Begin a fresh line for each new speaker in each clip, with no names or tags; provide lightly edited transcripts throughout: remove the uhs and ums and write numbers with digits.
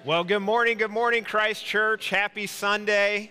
Well, good morning, Christ Church. Happy Sunday.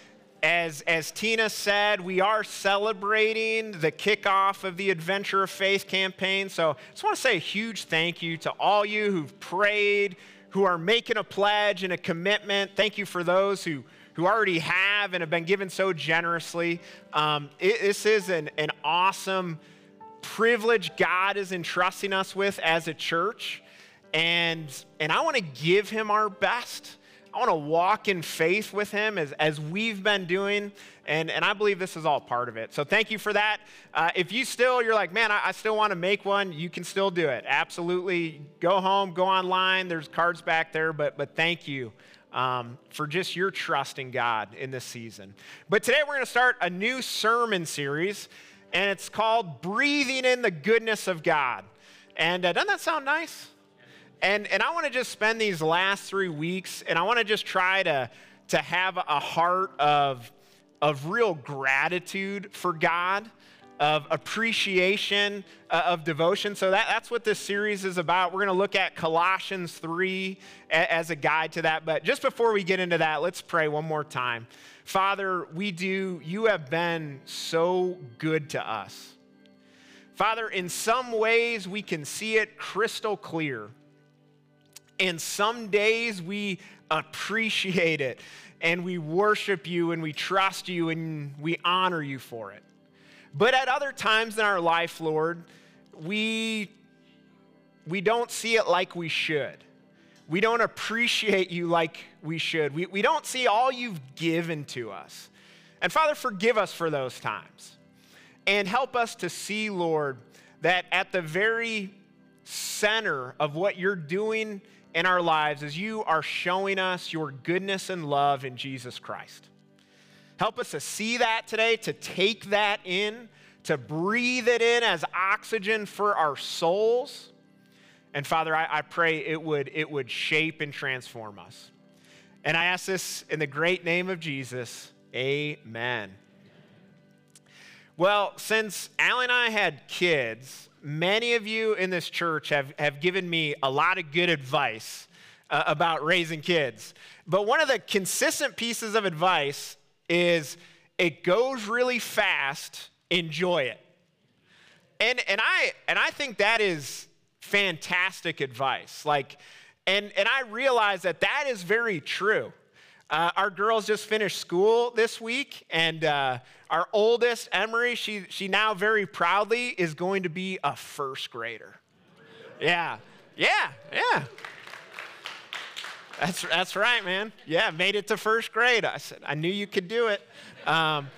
As Tina said, we are celebrating the kickoff of the Adventure of Faith campaign. So I just want to say a huge thank you to all you who've prayed, who are making a pledge and a commitment. Thank you for those who already have and have been given so generously. This is an awesome privilege God is entrusting us with as a church. And I want to give him our best. I want to walk in faith with him as we've been doing, and I believe this is all part of it. So thank you for that. If you're like, man, I still want to make one, you can still do it. Absolutely. Go home, go online. There's cards back there, but thank you for just your trust in God in this season. But today we're going to start a new sermon series, and it's called Breathing in the Goodness of God. And doesn't that sound nice? And I want to just spend these last 3 weeks, and I want to just try to have a heart of real gratitude for God, of appreciation, of devotion. So that's what this series is about. We're going to look at Colossians 3 as a guide to that. But just before we get into that, let's pray one more time. Father, you have been so good to us. Father, in some ways we can see it crystal clear. And some days we appreciate it and we worship you and we trust you and we honor you for it. But at other times in our life, Lord, we don't see it like we should. We don't appreciate you like we should. We don't see all you've given to us. And Father, forgive us for those times. And help us to see, Lord, that at the very center of what you're doing in our lives as you are showing us your goodness and love in Jesus Christ. Help us to see that today, to take that in, to breathe it in as oxygen for our souls. And Father, I pray it would shape and transform us. And I ask this in the great name of Jesus, amen. Well, since Allie and I had kids, many of you in this church have given me a lot of good advice about raising kids. But one of the consistent pieces of advice is it goes really fast, enjoy it. And I think that is fantastic advice. And I realize that is very true. Our girls just finished school this week, and our oldest, Emery, she now very proudly is going to be a first grader. Yeah. That's right, man. Yeah, made it to first grade. I said, I knew you could do it. But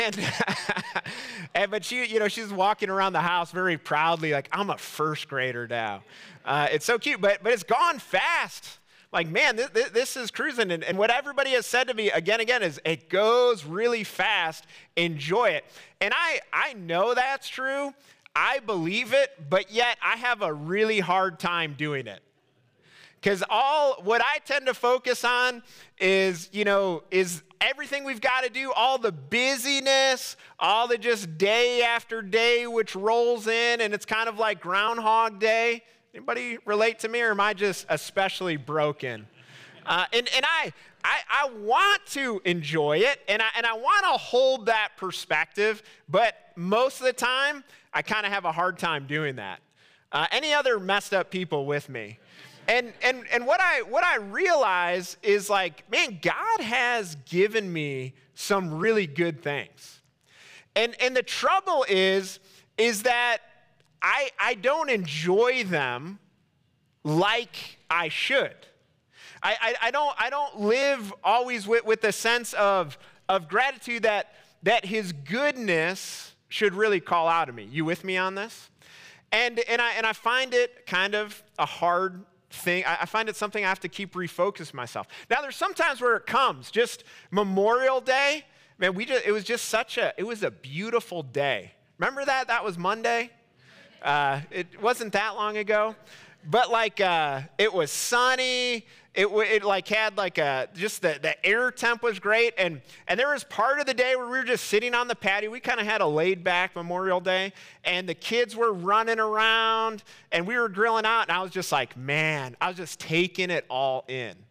she's walking around the house very proudly, like, I'm a first grader now. It's so cute, but it's gone fast. Like, man, this is cruising. And what everybody has said to me again is it goes really fast. Enjoy it. And I know that's true. I believe it, but yet I have a really hard time doing it. Because what I tend to focus on is everything we've got to do, all the busyness, all the just day after day which rolls in, and it's kind of like Groundhog Day. Anybody relate to me, or am I just especially broken? And I want to enjoy it, and I want to hold that perspective, but most of the time, I kind of have a hard time doing that. Any other messed up people with me? And what I realize is, like, man, God has given me some really good things. And the trouble is that I don't enjoy them like I should. I don't live always with a sense of gratitude that his goodness should really call out of me. You with me on this? And I find it kind of a hard thing. I find it something I have to keep refocusing myself. Now, there's sometimes where it comes, just Memorial Day. Man, it was a beautiful day. Remember that? That was Monday. It wasn't that long ago, but it was sunny. It had just the air temp was great. And there was part of the day where we were just sitting on the patio. We kind of had a laid back Memorial Day, and the kids were running around and we were grilling out. And I was just like, man, I was just taking it all in.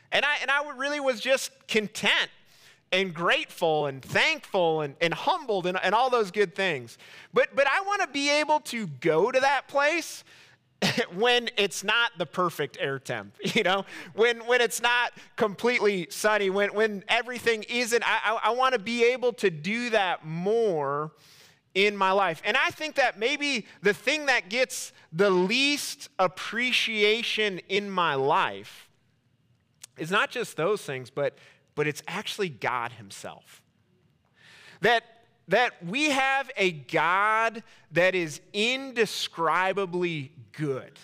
And I really was just content and grateful and thankful and humbled and all those good things. But I want to be able to go to that place when it's not the perfect air temp, when it's not completely sunny, when everything isn't. I want to be able to do that more in my life. And I think that maybe the thing that gets the least appreciation in my life is not just those things, but it's actually God himself. That we have a God that is indescribably good.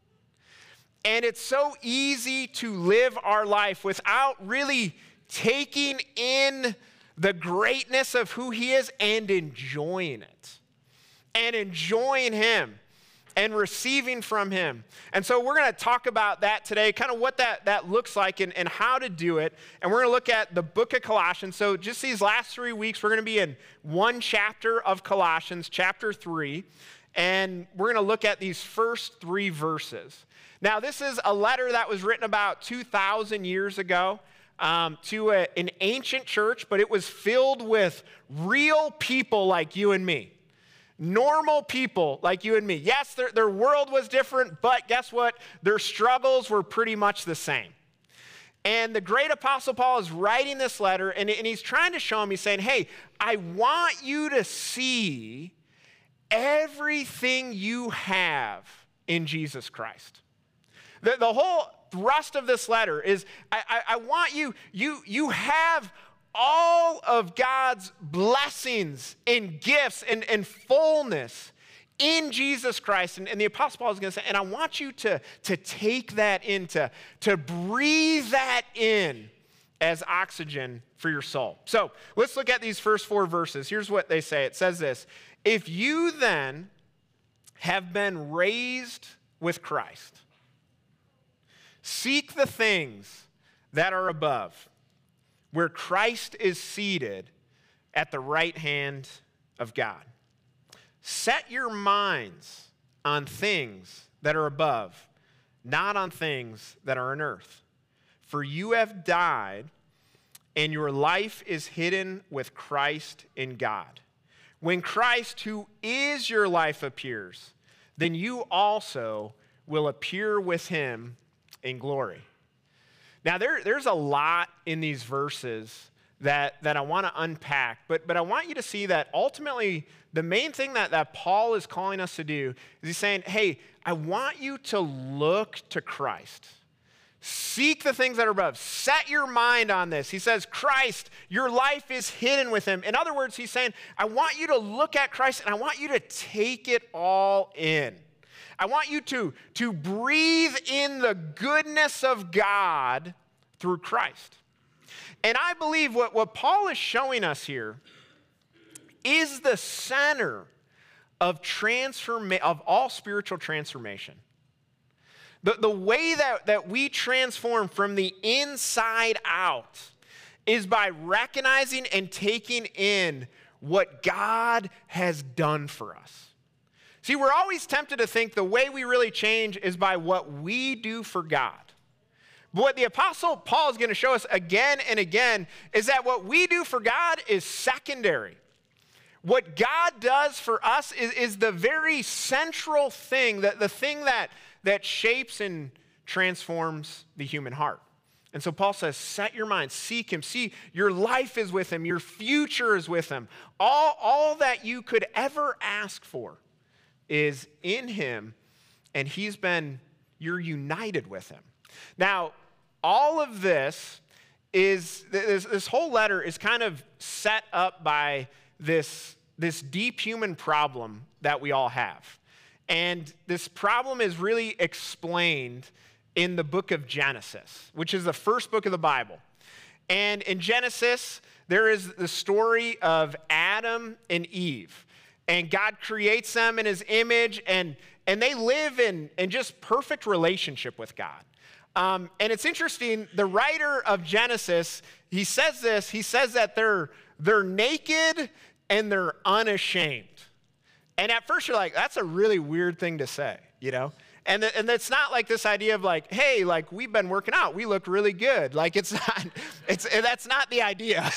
And it's so easy to live our life without really taking in the greatness of who he is and enjoying it. And enjoying him and receiving from him. And so we're going to talk about that today, kind of what that looks like and how to do it. And we're going to look at the book of Colossians. So just these last 3 weeks, we're going to be in one chapter of Colossians, chapter 3. And we're going to look at these first 3 verses. Now, this is a letter that was written about 2,000 years ago to an ancient church, but it was filled with real people like you and me. Normal people like you and me. Yes, their world was different, but guess what? Their struggles were pretty much the same. And the great Apostle Paul is writing this letter, and he's trying to show them, he's saying, hey, I want you to see everything you have in Jesus Christ. The whole thrust of this letter is, I want you have all of God's blessings and gifts and fullness in Jesus Christ. And the Apostle Paul is going to say, and I want you to take that in, to breathe that in as oxygen for your soul. So let's look at these first 4 verses. Here's what they say. It says this: if you then have been raised with Christ, seek the things that are above, where Christ is seated at the right hand of God. Set your minds on things that are above, not on things that are on earth. For you have died, and your life is hidden with Christ in God. When Christ, who is your life, appears, then you also will appear with him in glory. Now, there's a lot in these verses that I want to unpack, but I want you to see that ultimately the main thing that Paul is calling us to do is he's saying, hey, I want you to look to Christ. Seek the things that are above. Set your mind on this. He says, Christ, your life is hidden with him. In other words, he's saying, I want you to look at Christ and I want you to take it all in. I want you to breathe in the goodness of God through Christ. And I believe what Paul is showing us here is the center of all spiritual transformation. The way that we transform from the inside out is by recognizing and taking in what God has done for us. See, we're always tempted to think the way we really change is by what we do for God. But what the Apostle Paul is going to show us again and again is that what we do for God is secondary. What God does for us is the very central thing, the thing that shapes and transforms the human heart. And so Paul says, set your mind, seek him. See, your life is with him. Your future is with him. All that you could ever ask for is in him, and you're united with him. Now, all of this whole letter is kind of set up by this deep human problem that we all have. And this problem is really explained in the book of Genesis, which is the first book of the Bible. And in Genesis, there is the story of Adam and Eve. And God creates them in his image, and they live in just perfect relationship with God. And it's interesting, the writer of Genesis, he says that they're naked and they're unashamed. And at first you're like, that's a really weird thing to say, And it's not like this idea of like, hey, like we've been working out, we look really good. Like it's not, that's not the idea.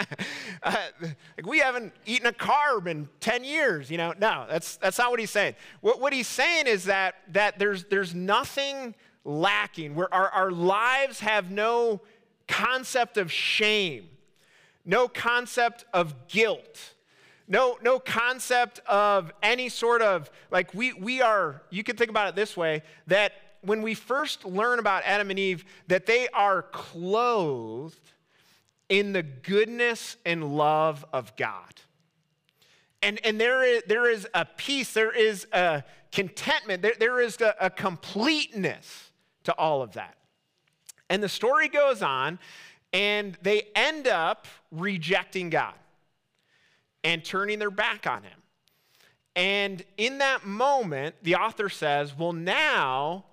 Like we haven't eaten a carb in 10 years, No, that's not what he's saying. What he's saying is that there's nothing lacking, where our lives have no concept of shame, no concept of guilt, no concept of any sort of, like we are, you can think about it this way, that when we first learn about Adam and Eve, that they are clothed in the goodness and love of God. And there is a peace, there is a contentment, there is a completeness to all of that. And the story goes on, and they end up rejecting God and turning their back on him. And in that moment, the author says, well, now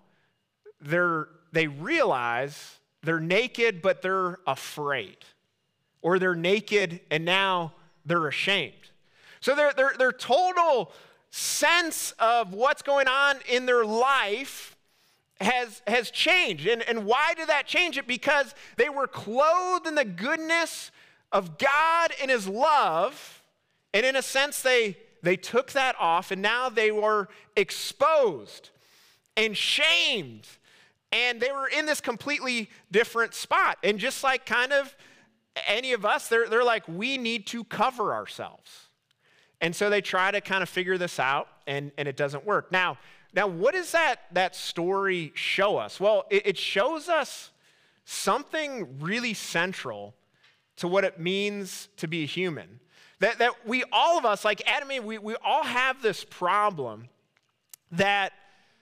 they realize they're naked, but they're afraid. Or they're naked, and now they're ashamed. So their total sense of what's going on in their life has changed. And why did that change it? Because they were clothed in the goodness of God and his love, and in a sense they took that off, and now they were exposed and shamed, and they were in this completely different spot. And just like kind of any of us, they're like, we need to cover ourselves. And so they try to kind of figure this out, and it doesn't work. Now, what does that story show us? Well, it shows us something really central to what it means to be a human. That we, all of us, like Adam and Eve, we all have this problem that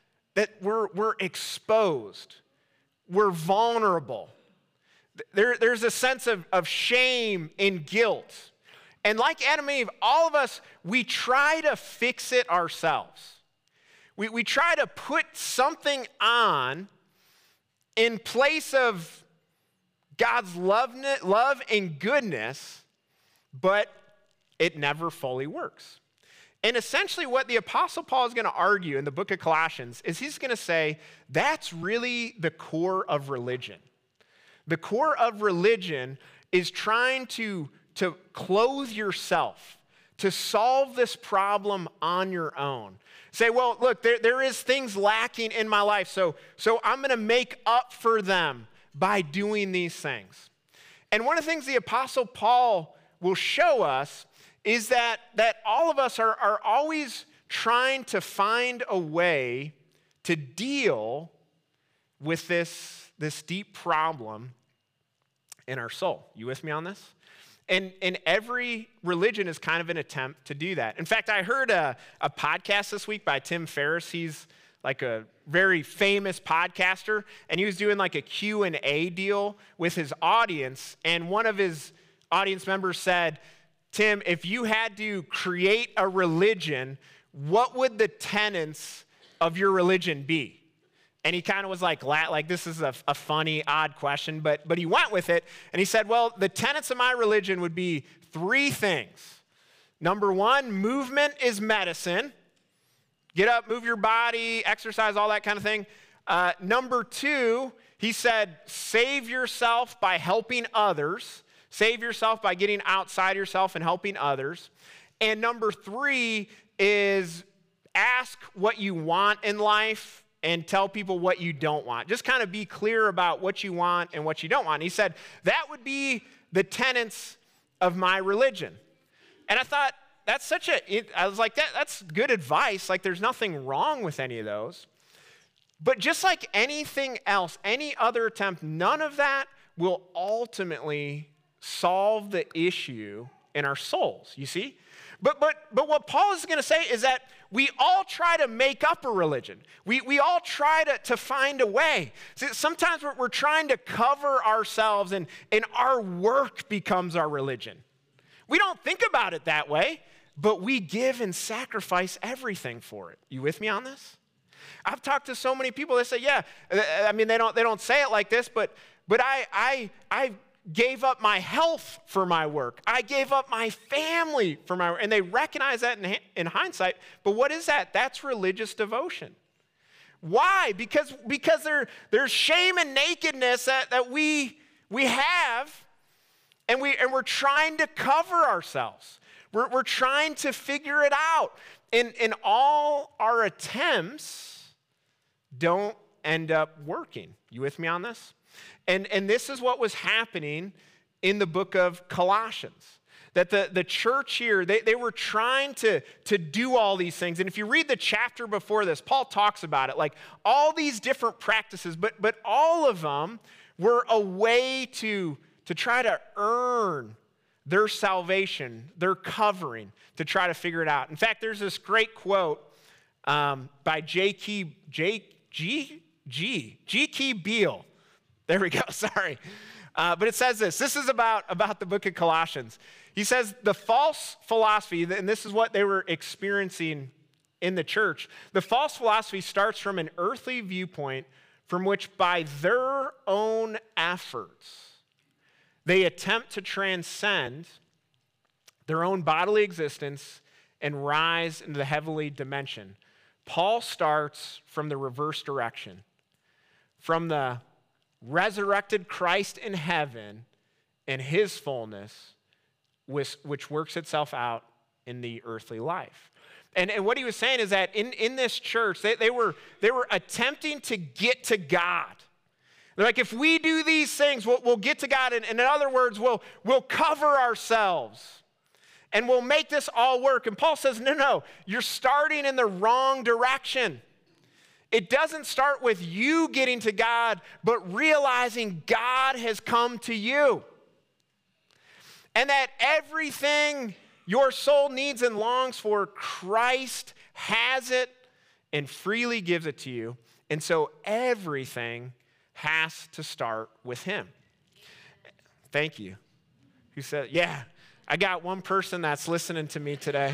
we're exposed, we're vulnerable. There's a sense of shame and guilt. And like Adam and Eve, all of us, we try to fix it ourselves. We try to put something on in place of God's love and goodness, but it never fully works. And essentially what the Apostle Paul is going to argue in the book of Colossians is he's going to say that's really the core of religion. The core of religion is trying to clothe yourself, to solve this problem on your own. Say, well, look, there is things lacking in my life, so I'm going to make up for them by doing these things. And one of the things the Apostle Paul will show us is that all of us are always trying to find a way to deal with this deep problem in our soul. You with me on this? And every religion is kind of an attempt to do that. In fact, I heard a podcast this week by Tim Ferriss. He's like a very famous podcaster, and he was doing like a Q&A deal with his audience. And one of his audience members said, Tim, if you had to create a religion, what would the tenets of your religion be? And he kind of was like this is a funny, odd question, but he went with it. And he said, well, the tenets of my religion would be 3 things. Number 1, movement is medicine. Get up, move your body, exercise, all that kind of thing. Number 2, he said, save yourself by helping others. Save yourself by getting outside yourself and helping others. And number 3 is ask what you want in life and tell people what you don't want. Just kind of be clear about what you want and what you don't want. And he said, that would be the tenets of my religion. And I thought, I was like, that's good advice. Like, there's nothing wrong with any of those. But just like anything else, any other attempt, none of that will ultimately solve the issue in our souls, you see? But what Paul is going to say is that we all try to make up a religion. We all try to find a way. See, sometimes we're trying to cover ourselves, and our work becomes our religion. We don't think about it that way, but we give and sacrifice everything for it. You with me on this? I've talked to so many people that say, yeah, I mean, they don't say it like this, but I gave up my health for my work. I gave up my family for my work. And they recognize that in hindsight. But what is that? That's religious devotion. Why? Because there's shame and nakedness that we have, and we're trying to cover ourselves. We're trying to figure it out. And all our attempts don't end up working. You with me on this? And this is what was happening in the book of Colossians. That the church here, they were trying to do all these things. And if you read the chapter before this, Paul talks about it, like all these different practices, but all of them were a way to try to earn their salvation, their covering, to try to figure it out. In fact, there's this great quote by G.K. Beale. There we go, sorry. But it says this. This is about the book of Colossians. He says, the false philosophy, and this is what they were experiencing in the church, the false philosophy starts from an earthly viewpoint from which by their own efforts, they attempt to transcend their own bodily existence and rise into the heavenly dimension. Paul starts from the reverse direction, from the resurrected Christ in heaven and his fullness, which works itself out in the earthly life. And what he was saying is that in this church, they were attempting to get to God. They're like, if we do these things, we'll get to God. And in other words, we'll cover ourselves. And we'll make this all work. And Paul says, no, you're starting in the wrong direction. It doesn't start with you getting to God, but realizing God has come to you. And that everything your soul needs and longs for, Christ has it and freely gives it to you. And so everything has to start with him. Thank you. Who said, yeah, I got one person that's listening to me today.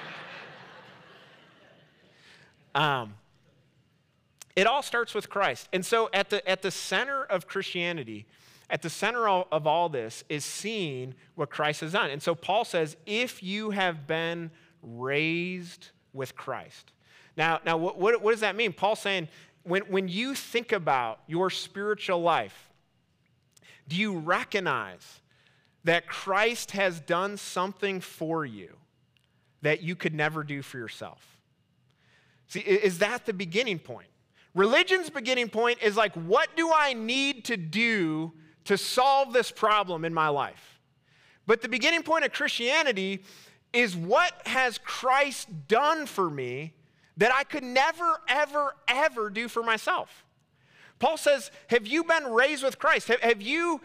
It all starts with Christ. And so at the center of Christianity, at the center of all this is seeing what Christ has done. And so Paul says, if you have been raised with Christ. Now what does that mean? Paul's saying, when you think about your spiritual life, do you recognize that Christ has done something for you that you could never do for yourself? See, is that the beginning point? Religion's beginning point is like, what do I need to do to solve this problem in my life? But the beginning point of Christianity is, what has Christ done for me that I could never, ever, ever do for myself? Paul says, have you been raised with Christ? Have you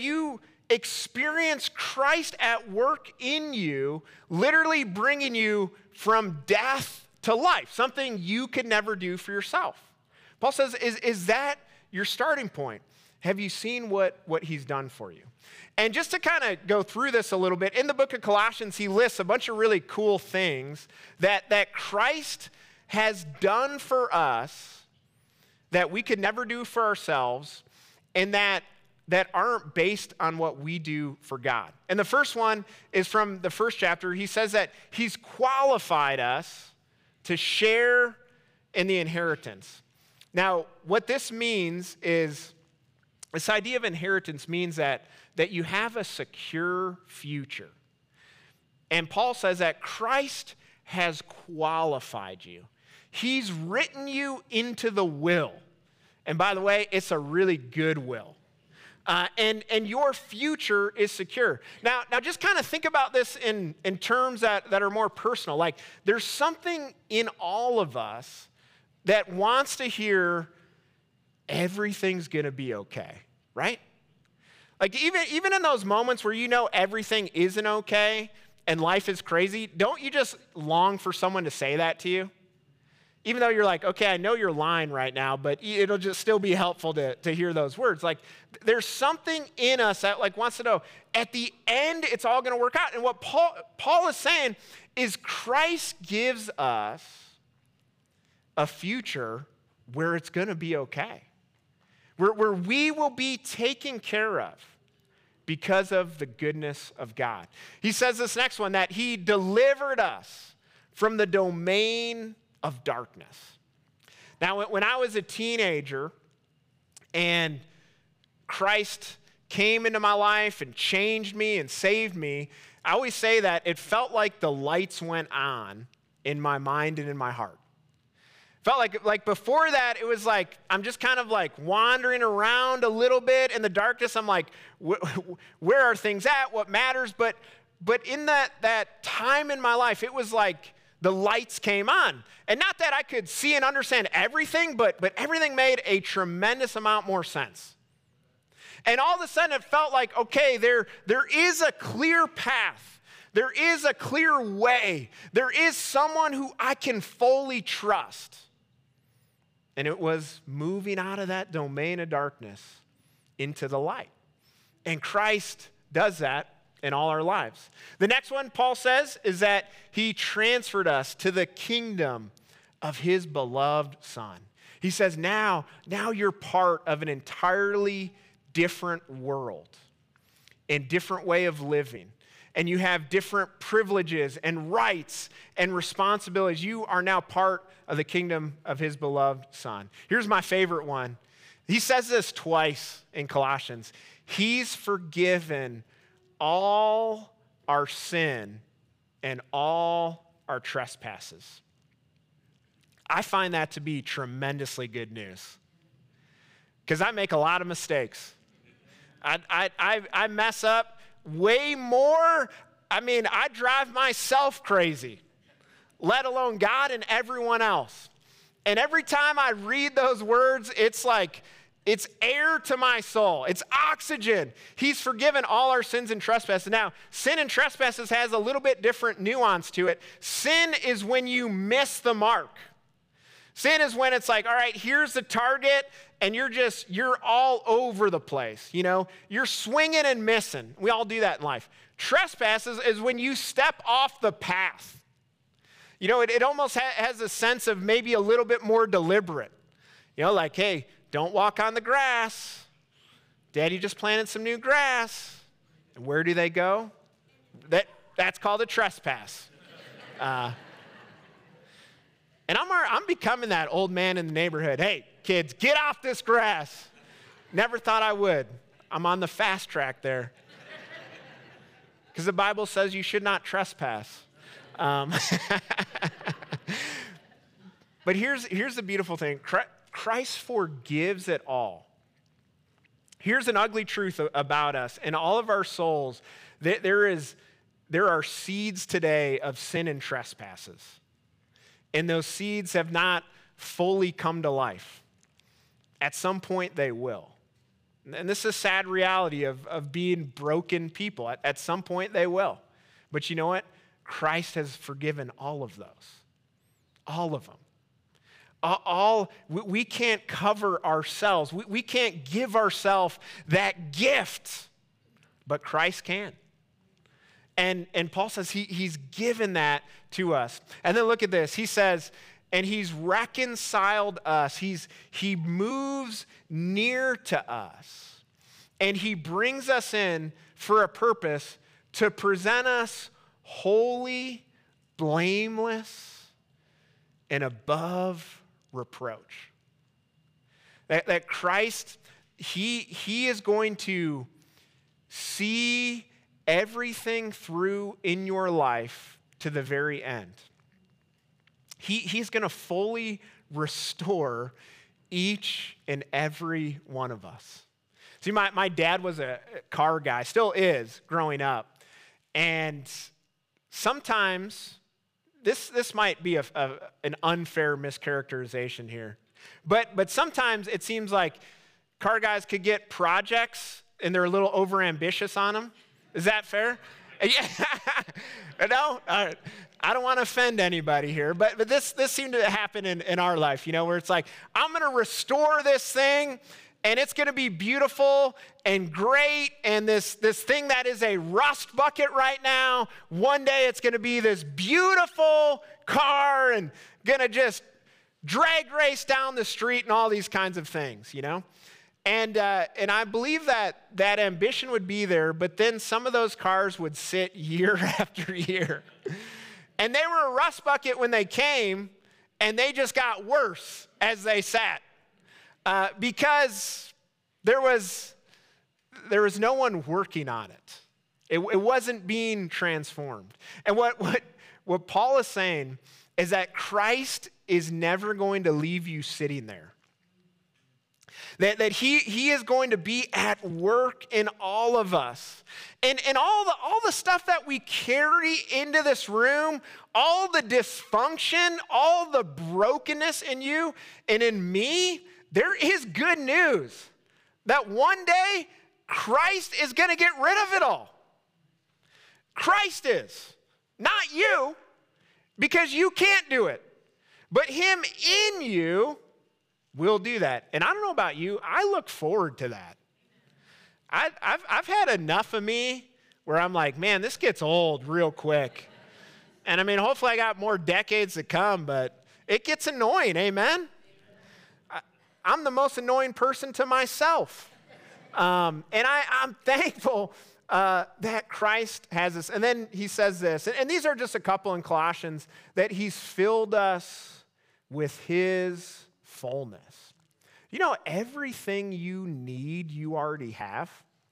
experienced Christ at work in you, literally bringing you from death to life, something you could never do for yourself? Paul says, is that your starting point? Have you seen what he's done for you? And just to kind of go through this a little bit, in the book of Colossians, he lists a bunch of really cool things that Christ has done for us that we could never do for ourselves, and that aren't based on what we do for God. And the first one is from the first chapter. He says that he's qualified us to share in the inheritance. Now, what this means is, this idea of inheritance means that you have a secure future. And Paul says that Christ has qualified you. He's written you into the will. And by the way, it's a really good will. And your future is secure. Now just kind of think about this in terms that are more personal. Like, there's something in all of us that wants to hear everything's going to be okay, right? Like, even in those moments where you know everything isn't okay and life is crazy, don't you just long for someone to say that to you? Even though you're like, okay, I know you're lying right now, but it'll just still be helpful to hear those words. Like, there's something in us that like wants to know, at the end, it's all going to work out. And what Paul is saying is, Christ gives us a future where it's going to be okay, where we will be taken care of because of the goodness of God. He says this next one, that he delivered us from the domain of darkness. Now, when I was a teenager and Christ came into my life and changed me and saved me, I always say that it felt like the lights went on in my mind and in my heart. Felt like before that, it was like I'm just kind of like wandering around a little bit in the darkness. I'm like, where are things at? What matters? But in that time in my life, it was like the lights came on. And not that I could see and understand everything, but everything made a tremendous amount more sense. And all of a sudden it felt like, okay, there is a clear path. There is a clear way. There is someone who I can fully trust. And it was moving out of that domain of darkness into the light. And Christ does that in all our lives. The next one, Paul says, is that he transferred us to the kingdom of his beloved Son. He says, now you're part of an entirely different world and different way of living. And you have different privileges and rights and responsibilities. You are now part of the kingdom of his beloved Son. Here's my favorite one. He says this twice in Colossians. He's forgiven all our sin and all our trespasses. I find that to be tremendously good news because I make a lot of mistakes. I mess up way more. I mean, I drive myself crazy, let alone God and everyone else. And every time I read those words, it's like, it's air to my soul. It's oxygen. He's forgiven all our sins and trespasses. Now, sin and trespasses has a little bit different nuance to it. Sin is when you miss the mark. Sin is when it's like, all right, here's the target, and you're all over the place. You know, you're swinging and missing. We all do that in life. Trespasses is when you step off the path. You know, it almost has a sense of maybe a little bit more deliberate. You know, like, hey, don't walk on the grass. Daddy just planted some new grass. And where do they go? That's called a trespass. And I'm becoming that old man in the neighborhood. Hey, kids, get off this grass. Never thought I would. I'm on the fast track there. Because the Bible says you should not trespass. But here's the beautiful thing. Christ forgives it all. Here's an ugly truth about us. In all of our souls, there are seeds today of sin and trespasses. And those seeds have not fully come to life. At some point, they will. And this is a sad reality of being broken people. At some point, they will. But you know what? Christ has forgiven all of those. All of them. We can't cover ourselves. We can't give ourselves that gift, but Christ can. And Paul says he's given that to us. And then look at this. He says, and he's reconciled us. He moves near to us. And he brings us in for a purpose to present us holy, blameless, and above reproach. That Christ, he is going to see everything through in your life to the very end. He's going to fully restore each and every one of us. See, my dad was a car guy, still is, growing up. And sometimes, this might be an unfair mischaracterization here, but sometimes it seems like car guys could get projects and they're a little overambitious on them. Is that fair? Yeah. No? All right. I don't want to offend anybody here, but this seemed to happen in our life, you know, where it's like, I'm going to restore this thing, and it's going to be beautiful and great, and this thing that is a rust bucket right now, one day it's going to be this beautiful car and going to just drag race down the street and all these kinds of things, you know? And I believe that ambition would be there, but then some of those cars would sit year after year. And they were a rust bucket when they came, and they just got worse as they sat because there was no one working on it. It wasn't being transformed. And what Paul is saying is that Christ is never going to leave you sitting there. That he is going to be at work in all of us. And all the stuff that we carry into this room, all the dysfunction, all the brokenness in you and in me, there is good news that one day Christ is going to get rid of it all. Christ is, not you, because you can't do it. But him in you will do that. And I don't know about you, I look forward to that. I've had enough of me where I'm like, man, this gets old real quick. And I mean, hopefully I got more decades to come, but it gets annoying, amen? I'm the most annoying person to myself. And I'm thankful that Christ has this. And then he says this, and these are just a couple in Colossians, that he's filled us with his fullness. You know, everything you need, you already have.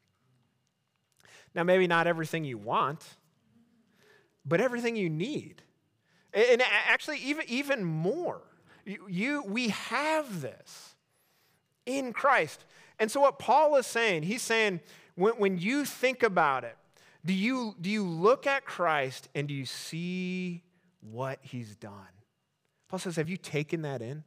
Now, maybe not everything you want, but everything you need. And actually, even more. We have this in Christ. And so what Paul is saying, he's saying, when you think about it, do you look at Christ and do you see what he's done? Paul says, have you taken that in?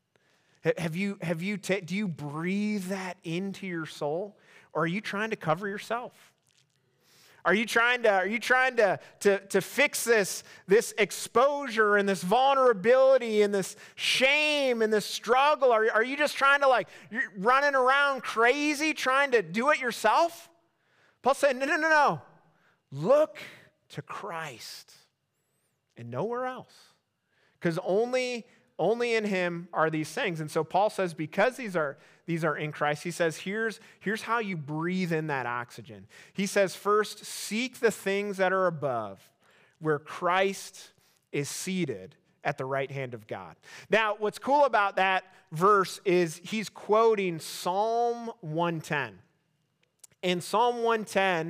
Do you breathe that into your soul? Or are you trying to cover yourself? Are you trying to fix this exposure and this vulnerability and this shame and this struggle? Are you just trying to you're running around crazy trying to do it yourself? Paul said, no. Look to Christ and nowhere else. Because only in him are these things. And so Paul says, because these are in Christ, he says, here's how you breathe in that oxygen. He says, first, seek the things that are above, where Christ is seated at the right hand of God. Now, what's cool about that verse is he's quoting Psalm 110. And Psalm 110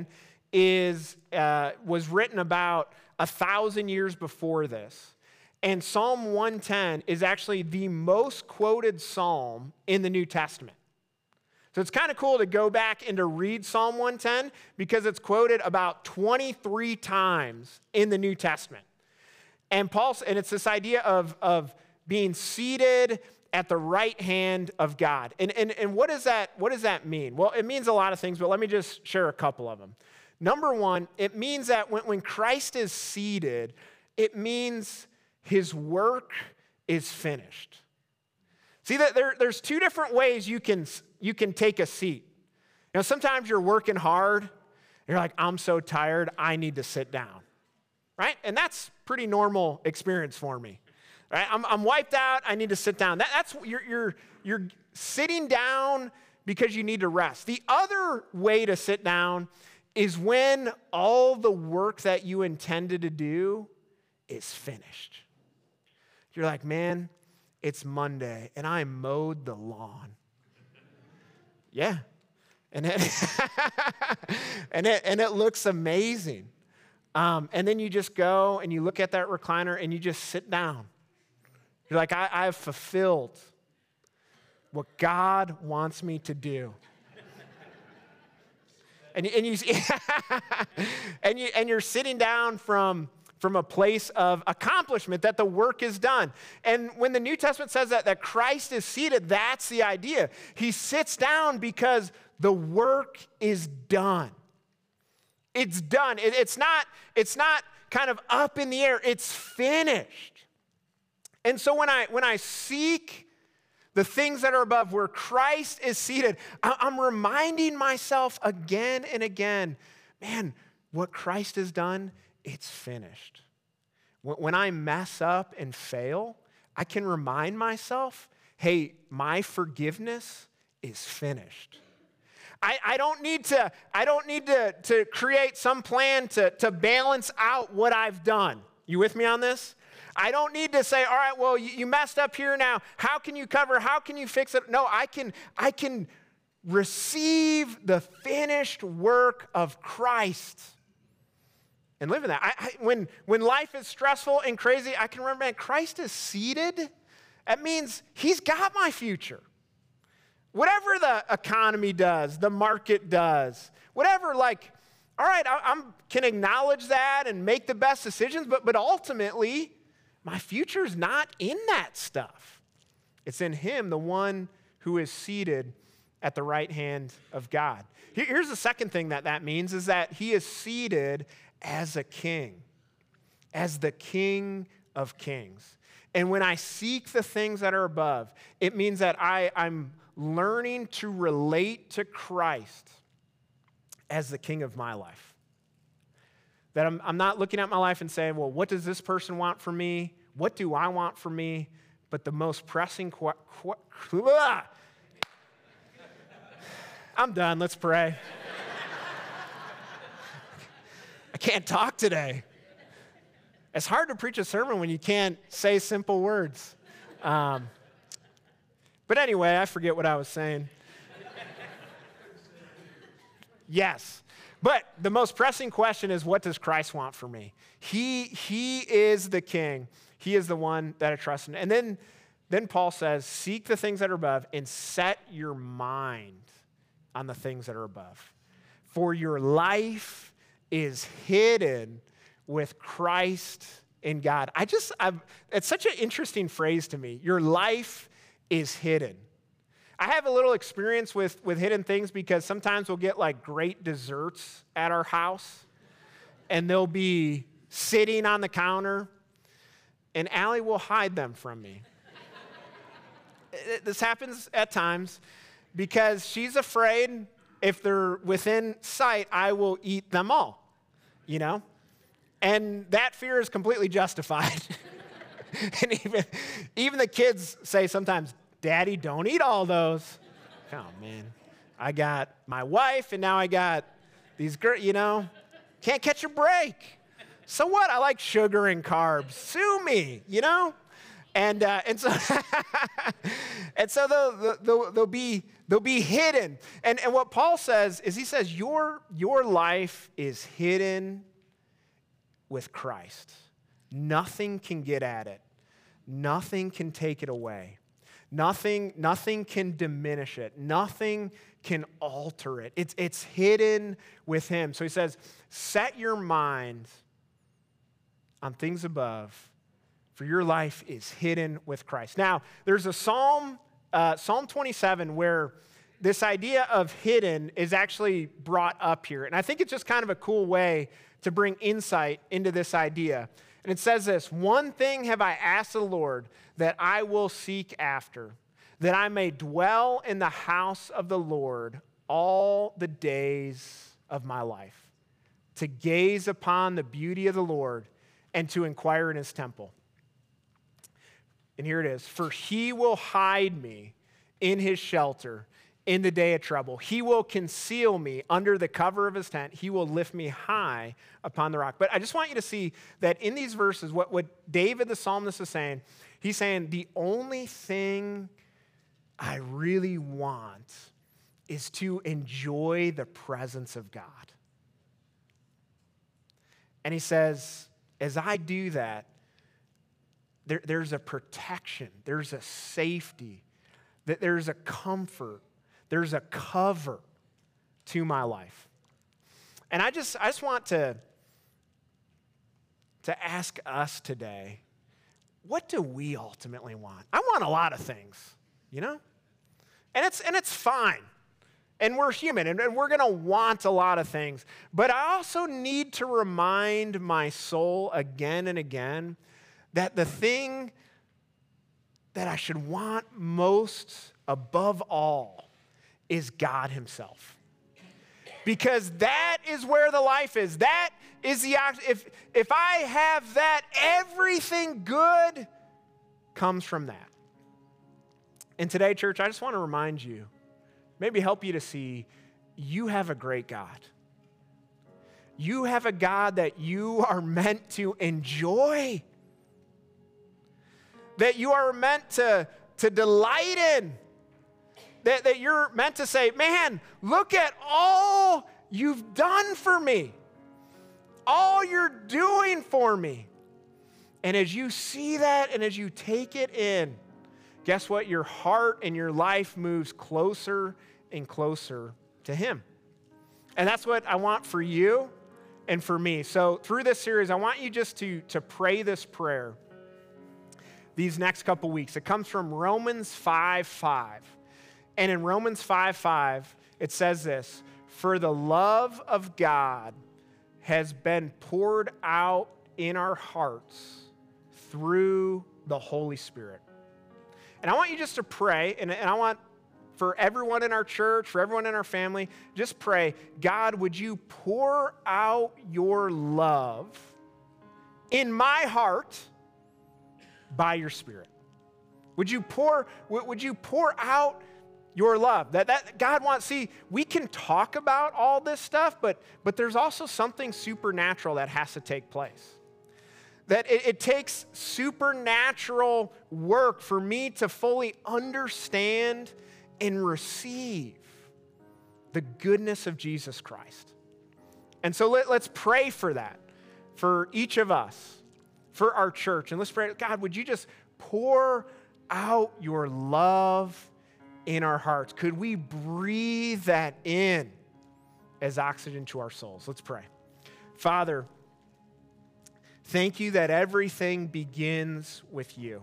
was written about 1,000 years before this. And Psalm 110 is actually the most quoted psalm in the New Testament. So it's kind of cool to go back and to read Psalm 110 because it's quoted about 23 times in the New Testament. And it's this idea of being seated at the right hand of God. And what does that mean? Well, it means a lot of things, but let me just share a couple of them. Number one, it means that when Christ is seated, it means his work is finished. See, that there's two different ways you can take a seat. You know, sometimes you're working hard, and you're like, I'm so tired, I need to sit down, right? And that's pretty normal experience for me, right? I'm wiped out, I need to sit down. That's you're sitting down because you need to rest. The other way to sit down is when all the work that you intended to do is finished. You're like, man, it's Monday, and I mowed the lawn. Yeah. And it looks amazing. And then you just go and you look at that recliner and you just sit down. You're like, I've fulfilled what God wants me to do. And you're sitting down from a place of accomplishment, that the work is done. And when the New Testament says that Christ is seated, that's the idea. He sits down because the work is done. It's done. It's not kind of up in the air. It's finished. And so when I seek the things that are above, where Christ is seated, I'm reminding myself again and again, man, what Christ has done, it's finished. When I mess up and fail, I can remind myself, hey, my forgiveness is finished. I don't need to create some plan to balance out what I've done. You with me on this? I don't need to say, all right, well, you messed up here now. How can you cover? How can you fix it? No, I can receive the finished work of Christ and live in that. When life is stressful and crazy, I can remember, man, Christ is seated. That means he's got my future. Whatever the economy does, the market does, whatever, like, all right, I can acknowledge that and make the best decisions, but ultimately, my future's not in that stuff. It's in him, the one who is seated at the right hand of God. Here's the second thing that means is that he is seated as a king, as the King of Kings. And when I seek the things that are above, it means that I'm learning to relate to Christ as the king of my life. That I'm not looking at my life and saying, well, what does this person want from me? What do I want from me? But the most pressing I'm done. Let's pray. I can't talk today. It's hard to preach a sermon when you can't say simple words. But anyway, I forget what I was saying. Yes. But the most pressing question is, what does Christ want for me? He is the king. He is the one that I trust in. And then Paul says, seek the things that are above and set your mind on the things that are above. For your life is hidden with Christ in God. It's such an interesting phrase to me. Your life is hidden. I have a little experience with hidden things because sometimes we'll get like great desserts at our house and they'll be sitting on the counter and Allie will hide them from me. This happens at times because she's afraid if they're within sight, I will eat them all, you know? And that fear is completely justified. And even the kids say sometimes, Daddy, don't eat all those. Oh, man. I got my wife, and now I got these girls, you know. Can't catch a break. So what? I like sugar and carbs. Sue me, you know. And so and so they'll be hidden. And what Paul says is he says your life is hidden with Christ. Nothing can get at it. Nothing can take it away. Nothing can diminish it. Nothing can alter it. It's hidden with him. So he says, set your mind on things above, for your life is hidden with Christ. Now, there's a Psalm 27, where this idea of hidden is actually brought up here. And I think it's just kind of a cool way to bring insight into this idea. And it says this, one thing have I asked the Lord that I will seek after, that I may dwell in the house of the Lord all the days of my life, to gaze upon the beauty of the Lord and to inquire in his temple. And here it is, for he will hide me in his shelter in the day of trouble. He will conceal me under the cover of his tent. He will lift me high upon the rock. But I just want you to see that in these verses, what David the psalmist is saying, he's saying the only thing I really want is to enjoy the presence of God. And he says, as I do that, there's a protection, there's a safety, there's a comfort, there's a cover to my life. And I just want to ask us today, what do we ultimately want? I want a lot of things, you know? And it's fine. And we're human, and we're going to want a lot of things. But I also need to remind my soul again and again that the thing that I should want most above all is God himself. Because that is where the life is. That is if I have that, everything good comes from that. And today, church, I just want to remind you, maybe help you to see, you have a great God. You have a God that you are meant to enjoy. that you are meant to delight in, that you're meant to say, man, look at all you've done for me, all you're doing for me. And as you see that and as you take it in, guess what? Your heart and your life moves closer and closer to Him. And that's what I want for you and for me. So through this series, I want you just to pray this prayer these next couple weeks. It comes from Romans 5:5. And in Romans 5:5, it says this: "For the love of God has been poured out in our hearts through the Holy Spirit." And I want you just to pray, and I want for everyone in our church, for everyone in our family, just pray, God, would you pour out your love in my heart by your Spirit? Would you pour out your love? That God wants, see, we can talk about all this stuff, but there's also something supernatural that has to take place. That it takes supernatural work for me to fully understand and receive the goodness of Jesus Christ. And so let's pray for that, for each of us, for our church. And let's pray, God, would you just pour out your love in our hearts? Could we breathe that in as oxygen to our souls? Let's pray. Father, thank you that everything begins with you.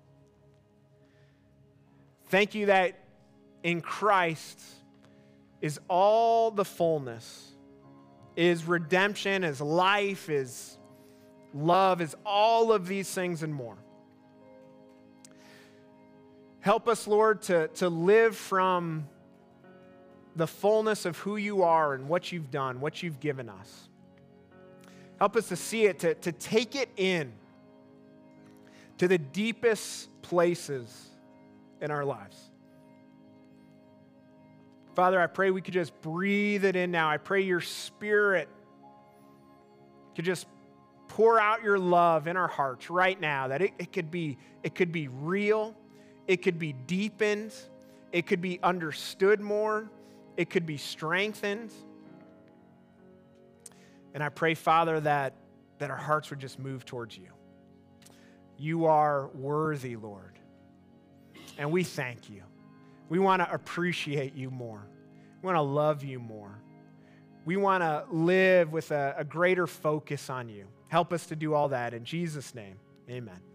Thank you that in Christ is all the fullness, is redemption, is life, is love, is all of these things and more. Help us, Lord, to live from the fullness of who you are and what you've done, what you've given us. Help us to see it, to take it in to the deepest places in our lives. Father, I pray we could just breathe it in now. I pray your Spirit could just pour out your love in our hearts right now, that it could be real, it could be deepened, it could be understood more, it could be strengthened. And I pray, Father, that our hearts would just move towards you. You are worthy, Lord, and we thank you. We want to appreciate you more. We want to love you more. We want to live with a greater focus on you. Help us to do all that. In Jesus' name, amen.